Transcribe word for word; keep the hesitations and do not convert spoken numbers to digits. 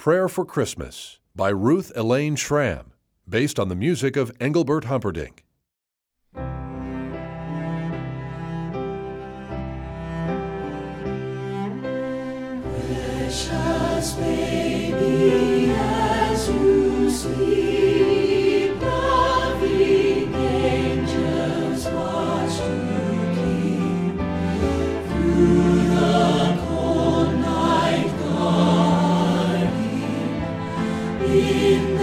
Prayer for Christmas by Ruth Elaine Schramm, based on the music of Engelbert Humperdinck. Precious baby, as you sleep, loving angels watch to keep. Through the cold night guarding in